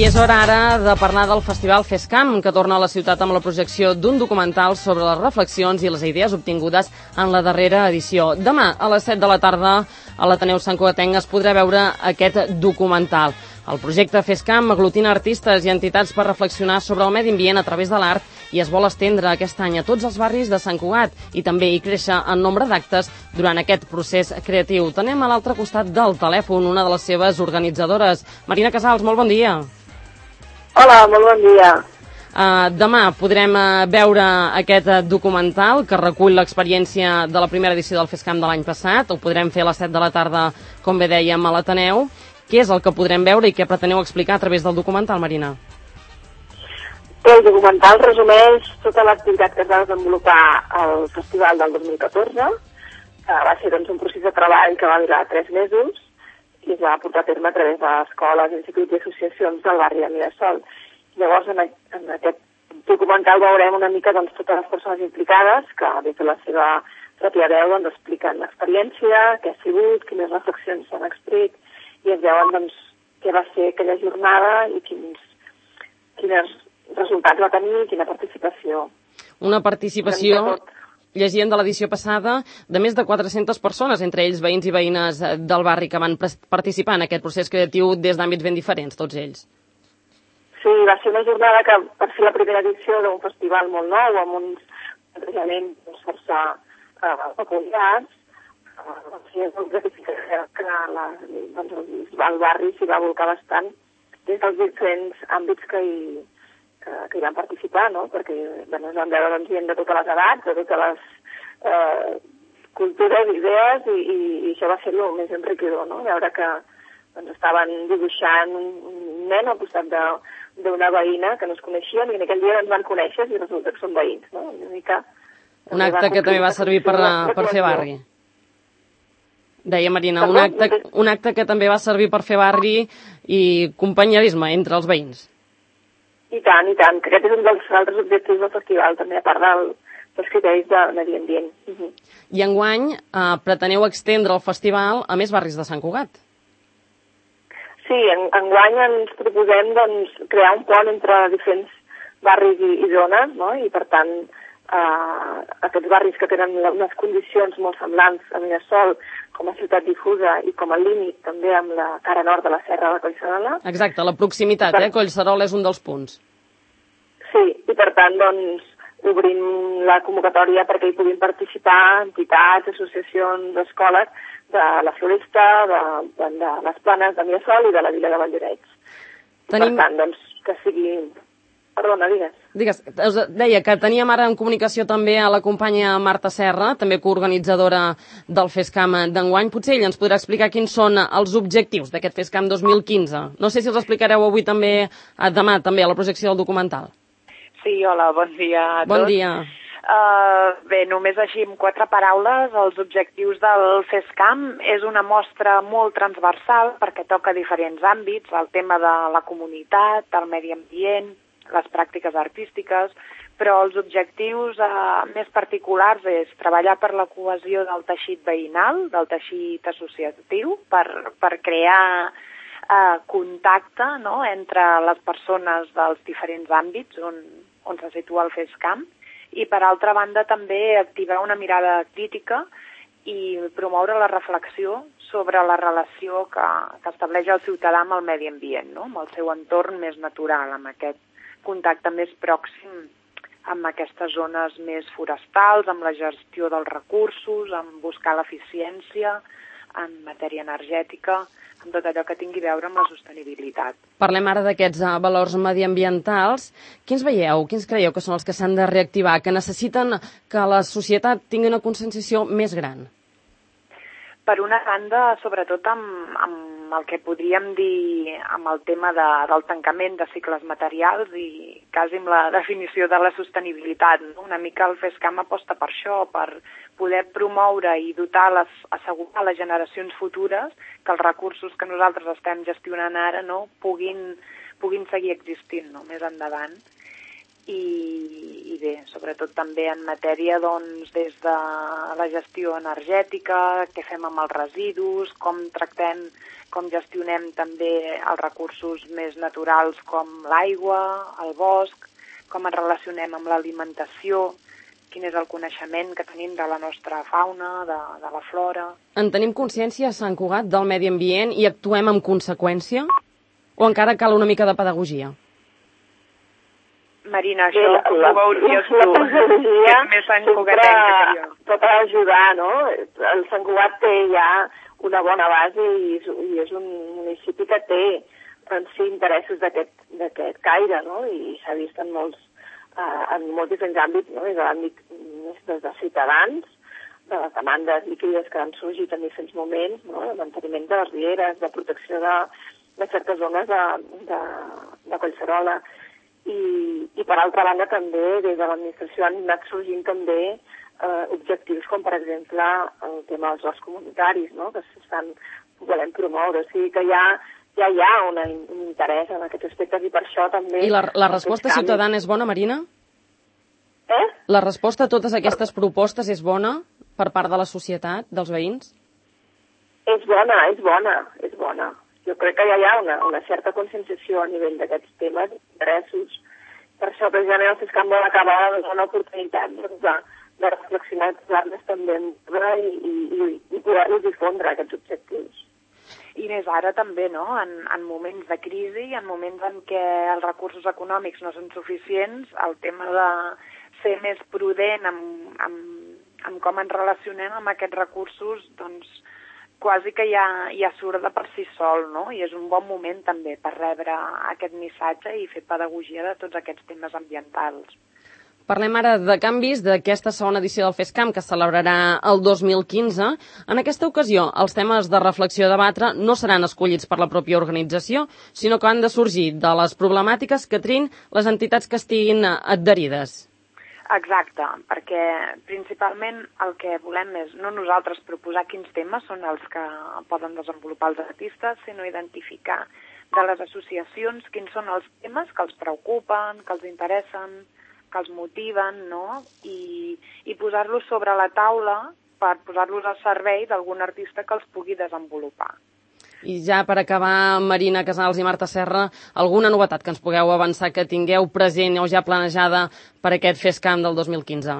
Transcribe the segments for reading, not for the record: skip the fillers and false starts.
I és hora ara de parlar del Festival FESCAM, que torna a la ciutat amb la projecció d'un documental sobre les reflexions i les idees obtingudes en la darrera edició. Demà, a les 7 de la tarda, a l'Ateneu Sant Cugatenc es podrà veure aquest documental. El projecte FESCAM aglutina artistes i entitats per reflexionar sobre el medi ambient a través de l'art i es vol estendre aquest any a tots els barris de Sant Cugat i també hi créixer en nombre d'actes durant aquest procés creatiu. Tenem a l'altre costat del telèfon una de les seves organitzadores. Marina Casals, molt bon dia. Hola, molt bon dia. Demà podrem veure aquest documental que recull l'experiència de la primera edició del FESCAM de l'any passat. Ho podrem fer a les 7 de la tarda, com bé dèiem, a l'Ateneu. Què és el que podrem veure i què preteneu explicar a través del documental, Marina? El documental resumeix tota l'activitat que es va desenvolupar al festival del 2014, que va ser un procés de treball que va durar 3 mesos i es va portar a terme a través d'escoles, instituts i associacions del barri de Mirasol. Llavors, en aquest documental veurem una mica totes les persones implicades que des de la seva pròpia veu expliquen l'experiència, què ha sigut, quines reflexions s'han extret i es veuen què va ser aquella jornada i quins resultats va tenir i quina participació. Una participació, llegint de l'edició passada, de més de 400 persones, entre ells veïns i veïnes del barri que van participar en aquest procés creatiu des d'àmbits ben diferents, tots ells. Sí, va ser una jornada que, per ser la primera edició d'un festival molt nou, amb uns plantejaments força peculiars, és molt gratificant que el barri s'hi va volcar bastant des dels diferents àmbits que hi van participar, no? Perquè es van veure gent de totes les edats, de totes les cultures, idees, i això va ser el més enriquidor, no? Veure que estaven dibuixant un nen al costat d'una veïna que no es coneixien i en aquell dia van conèixer i resulta que són veïns, no? Un acte que també va servir per fer barri. Deia Marina, un acte que també va servir per fer barri i companyerisme entre els veïns. I tant, que aquest és un dels altres objectius del festival, també, a part dels criteris de medi ambient. I enguany preteneu extendre el festival a més barris de Sant Cugat. Sí, enguany ens proposem crear un pont entre diferents barris i zones, no? I per tant aquests barris que tenen unes condicions molt semblants a Mirasol com a ciutat difusa i com a límit també amb la cara nord de la serra de Collserola. Exacte, la proximitat, Collserola és un dels punts. Sí, i per tant, obrim la convocatòria perquè hi puguin participar entitats, associacions, escoles de la Floresta, de les Planes de Mirasol i de la Vila de Valldoreix. Per tant, que sigui... Perdona, digues. Us deia que teníem ara en comunicació també a la companya Marta Serra, també coorganitzadora del FESCAM d'enguany. Potser ella ens podrà explicar quins són els objectius d'aquest FESCAM 2015. No sé si els explicareu avui també, demà també, a la projecció del documental. Sí, hola, bon dia a tots. Bon dia. Bé, només així amb 4 paraules, els objectius del FESCAM és una mostra molt transversal perquè toca diferents àmbits, el tema de la comunitat, el medi ambient, les pràctiques artístiques, però els objectius més particulars és treballar per la cohesió del teixit veïnal, del teixit associatiu, per crear contacte, no?, entre les persones dels diferents àmbits on se situa el FESCAM, i per altra banda també activar una mirada crítica i promoure la reflexió sobre la relació que estableix el ciutadà amb el medi ambient, no?, amb el seu entorn més natural, amb aquest contacte més pròxim amb aquestes zones més forestals, amb la gestió dels recursos, amb buscar l'eficiència en matèria energètica, amb tot allò que tingui a veure amb la sostenibilitat. Parlem ara d'aquests valors mediambientals. Quins veieu, quins creieu que són els que s'han de reactivar, que necessiten que la societat tingui una conscienciació més gran? Per una banda, sobretot amb el que podríem dir amb el tema del tancament de cicles materials i quasi amb la definició de la sostenibilitat, no? Una mica el FESCAM aposta per això, per poder promoure i assegurar a les generacions futures que els recursos que nosaltres estem gestionant ara, no, puguin seguir existint, no, més endavant. i bé, sobretot també en matèria doncs, des de la gestió energètica, què fem amb els residus, com tractem, com gestionem també els recursos més naturals com l'aigua, el bosc, com ens relacionem amb l'alimentació, quin és el coneixement que tenim de la nostra fauna, de la flora. En tenim consciència a Sant Cugat del medi ambient i actuem en conseqüència? O encara cal una mica de pedagogia? Marina, això ho veuries tu. És més Sant Cugatenca que jo. Pot ajudar, no? El Sant Cugat té ja una bona base i és un municipi que té en si interessos d'aquest caire, no? I s'ha vist en molts diferents àmbits, no? Des de l'àmbit de ciutadans, de les demandes líquides que han sorgit en diferents moments, no? El manteniment de les rieres, de protecció de certes zones de Collserola. I per altra banda també des de l'administració han anat sorgint també objectius com per exemple el tema dels jocs comunitaris, no? Que s'estan volent promoure, o sigui que ja hi ha un interès en aquests aspectes i per això també... I la resposta ciutadana és bona, Marina? La resposta a totes aquestes propostes és bona per part de la societat, dels veïns? És bona. Jo crec que ja hi ha una certa conscienciació a nivell d'aquests temes, interessos. Per això, precisament, el FESCAM vol acabar una oportunitat de reflexionar i posar-les també en ordre i poder-los difondre, aquests objectius. I més ara també, no?, en moments de crisi, en moments en què els recursos econòmics no són suficients, el tema de ser més prudent amb com ens relacionem amb aquests recursos, doncs, quasi que ja surt de per si sol, no? I és un bon moment també per rebre aquest missatge i fer pedagogia de tots aquests temes ambientals. Parlem ara de canvis d'aquesta segona edició del FESCAM que es celebrarà el 2015. En aquesta ocasió, els temes de reflexió i debatre no seran escollits per la pròpia organització, sinó que han de sorgir de les problemàtiques que trin les entitats que estiguin adherides. Exacte, perquè principalment el que volem és no nosaltres proposar quins temes són els que poden desenvolupar els artistes, sinó identificar de les associacions quins són els temes que els preocupen, que els interessen, que els motiven, no? I posar-los sobre la taula per posar-los al servei d'algun artista que els pugui desenvolupar. I ja per acabar, Marina Casals i Marta Serra, alguna novetat que ens pugueu avançar que tingueu present o ja planejada per aquest FESCAM del 2015?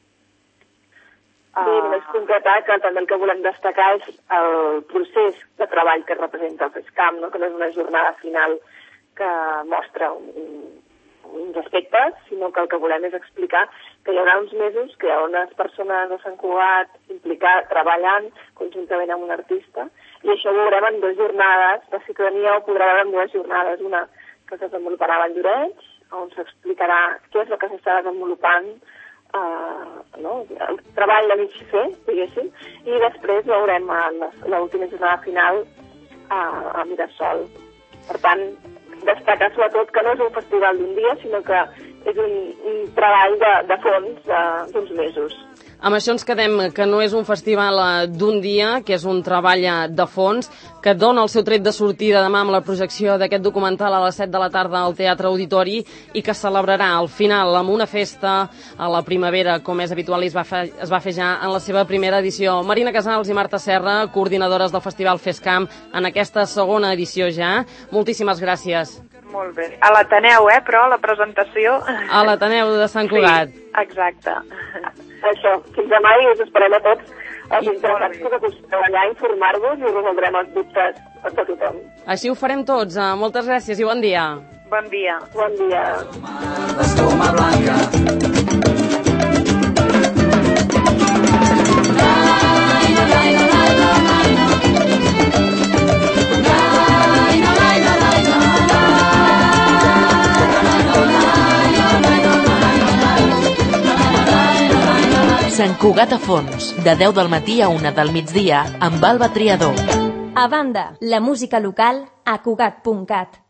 Sí, només concretar que també el que volem destacar és el procés de treball que representa el FESCAM, no? Que no és una jornada final que mostra uns aspectes, sinó que el que volem és explicar que hi haurà uns mesos que hi ha unes persones de Sant Cugat implicades, treballant conjuntament amb un artista, i això ho veurem en 2 jornades. La ciutadania ho podrà veure en 2 jornades, una que es desenvoluparà a Valldoreix, on s'explicarà què és el que s'està desenvolupant, no? El treball de mig fer, diguéssim, i després veurem l'última jornada final a Mirasol. Per tant, destacar sobretot que no és un festival d'un dia, sinó que és un treball de fons d'uns mesos. Amb això ens quedem, que no és un festival d'un dia, que és un treball de fons, que dona el seu tret de sortida demà amb la projecció d'aquest documental a les 7 de la tarda al Teatre Auditori i que celebrarà al final amb una festa a la primavera, com és habitual i es va fer ja en la seva primera edició. Marina Casals i Marta Serra, coordinadores del Festival FESCAM en aquesta segona edició ja. Moltíssimes gràcies. Molt bé. A l'Ateneu, però, la presentació. A l'Ateneu de Sant Cugat. Sí, exacte. Això, fins demà i us esperem a tots els interessats que acostumeu allà a informar-vos i resoldrem els dubtes de tothom. Així ho farem tots. Moltes gràcies i bon dia. Bon dia. Bon dia. D'escuma blanca. Sant Cugat a fons, de 10 del matí a 1 del migdia, amb Alba Triador. A banda, la música local a Cugat.cat.